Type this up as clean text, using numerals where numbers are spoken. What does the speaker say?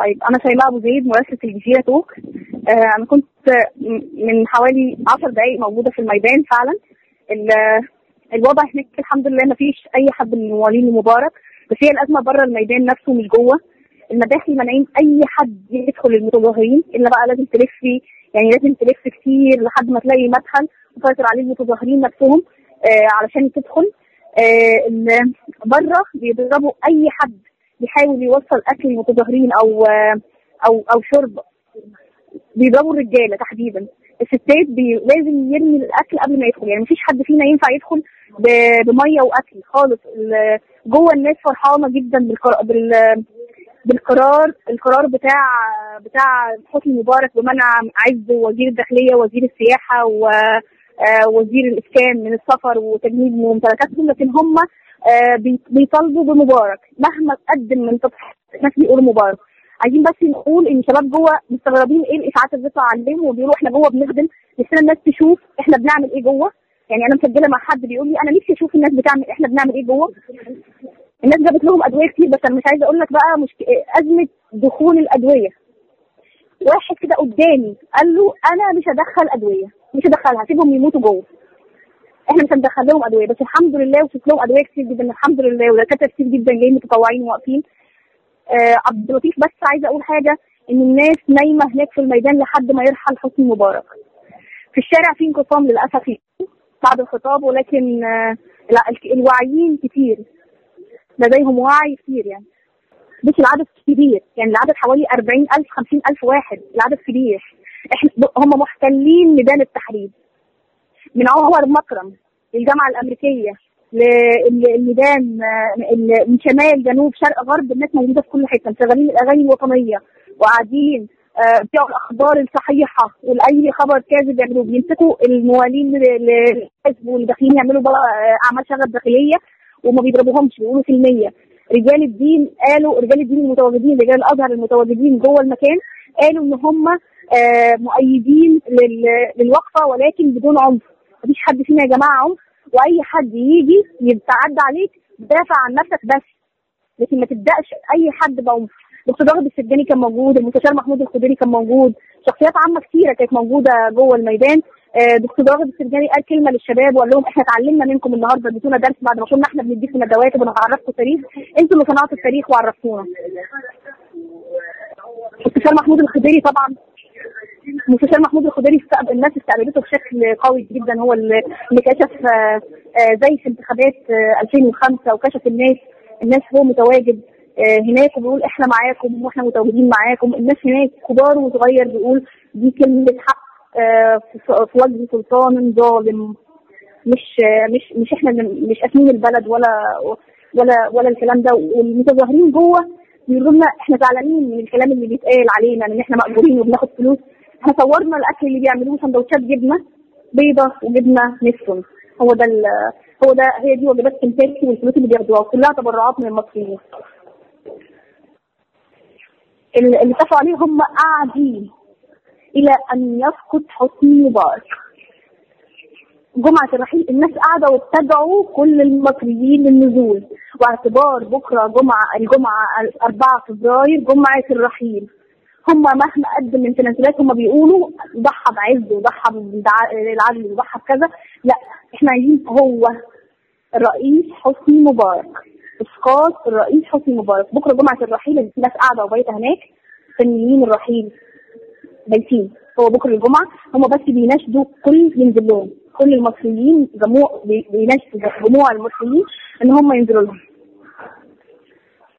طيب انا شيماء ابو زيد مراسله الجزيره توك. انا كنت من حوالي 10 دقائق موجوده في الميدان فعلا. الوضع هناك الحمد لله ما فيش اي حد من موالين مبارك، بس هي الازمه بره الميدان نفسه مش جوه. المداخل مانعين اي حد يدخل المتظاهرين الا بقى لازم تلفي، يعني لازم تلف كتير لحد ما تلاقي مدخل مسيطر عليه المتظاهرين نفسهم علشان تدخل. بره بيضربوا اي حد بيحاول يوصل اكل للمتظاهرين او شرب، بيضربوا الرجاله تحديدا. الستات لازم يرمي الاكل قبل ما يدخل، يعني مفيش حد فينا ينفع يدخل بميه واكل خالص. جوه الناس فرحانه جدا القرار بتاع حسني مبارك بمنع عز وزير الداخليه ووزير السياحه ووزير الاسكان من السفر وتجنيد ممتلكاتهم، لكن هم بيطالبوا بمبارك مهما قدم من تضحيات. الناس بيقولوا مبارك. عايزين بس نقول ان الشباب جوه مستغربين ايه الاشاعات اللي بتطلع عليهم، وبيقولوا احنا جوه بنخدم، نفسنا الناس تشوف احنا بنعمل ايه جوه. يعني انا مسجله مع حد بيقول لي انا نفسي اشوف الناس احنا بنعمل ايه جوه. الناس جابت لهم ادويه كتير، بس انا مش عايزه اقول لك بقى ازمه دخول الادويه. واحد كده قدامي قال له انا مش هدخل ادويه، مش هدخلها، سيبهم يموتوا جوه، احنا مش هندخل لهم ادويه. بس الحمد لله وصلت لهم ادويه كتير جدا الحمد لله، ودكاتره كتير جدا جايين متطوعين وواقفين. عبد اللطيف بس عايزه اقول حاجه، ان الناس نايمه هناك في الميدان لحد ما يرحل حسني مبارك. في الشارع في انقسام للاسف بعد الخطاب، ولكن لا الواعيين كتير، لديهم وعي كتير. يعني مش العدد كبير، يعني العدد حوالي 40,000 50,000 واحد، العدد كبير. هم محتلين ميدان التحرير من عمر مكرم للجامعه الامريكيه للميدان، من شمال جنوب شرق غرب. الناس موجوده في كل حته، مشغلين الاغاني الوطنيه وقاعدين بيعوا الاخبار الصحيحه، واي خبر كاذب يعملوه. بيمسكوا الموالين للحزب واللي داخلين يعملوا بقى اعمال شغب داخليه، وما بيضربوهمش، بيقولوا سلميه. رجال الدين المتواجدين، رجال الازهر المتواجدين جوه المكان قالوا ان هم مؤيدين للوقفه، ولكن بدون عنف. مفيش حد فينا يا جماعه عنف، واي حد يجي يتعدى عليك دافع عن نفسك بس، لكن ما تبداش اي حد بعنف. دكتور راغب السجاني كان موجود، المستشار محمود الخضيري كان موجود، شخصيات عامه كثيره كانت موجوده جوه الميدان. دكتور راغب السجاني قال كلمه للشباب وقال لهم احنا اتعلمنا منكم النهارده، اديتونا درس بعد ما كنا احنا بنديكم ندوات وبنعرفكم التاريخ، انتوا اللي صنعتوا التاريخ وعرفتونا. المستشار محمود الخضيري طبعا، المستشار محمود الخضيري الناس استقبلته بشكل قوي جدا، هو اللي كشف زي في انتخابات 2005 وكشف الناس هو متواجد هناك وبيقول احنا معاكم واحنا متواجدين معاكم. الناس هناك كبار وصغير بيقول دي كلمه حق في وجه سلطان ظالم. مش احنا مش قاسمين البلد ولا الكلام ده. والمتظاهرين جوه بيقولوا لنا احنا زعلانين من الكلام اللي بيتقال علينا ان احنا مأجورين وبناخد فلوس. احنا صورنا الاكل اللي بيعملوه، سندوتشات جبنه بيضه وجبنه نستون، هي دي وجبات كنتاكي، والفلوس اللي بياخدوها كلها تبرعات من المصريين. اللي اتفقوا عليه هم قاعدين الى ان يسقط حسني مبارك. جمعة الرحيل الناس قاعدة واتبعوا كل المصريين للنزول، واعتبار بكرة الجمعة 4 فبراير جمعة الرحيل. هم مهما قدم من تنازلات هم بيقولوا ضحى بعز وضحى بالعدل وضحى بكذا، لا احنا عايزين هو الرئيس حسني مبارك، اسقاط الرئيس حسني مبارك. بكرة جمعة الرحيل الناس قاعدة وبايتة هناك فنيين الرحيل بايتين. هو بكرة الجمعة هم بس بيناشدوا ينزل لهم كل المصريين، بيناشدوا جموع المصريين ان هم ينزلوا لهم.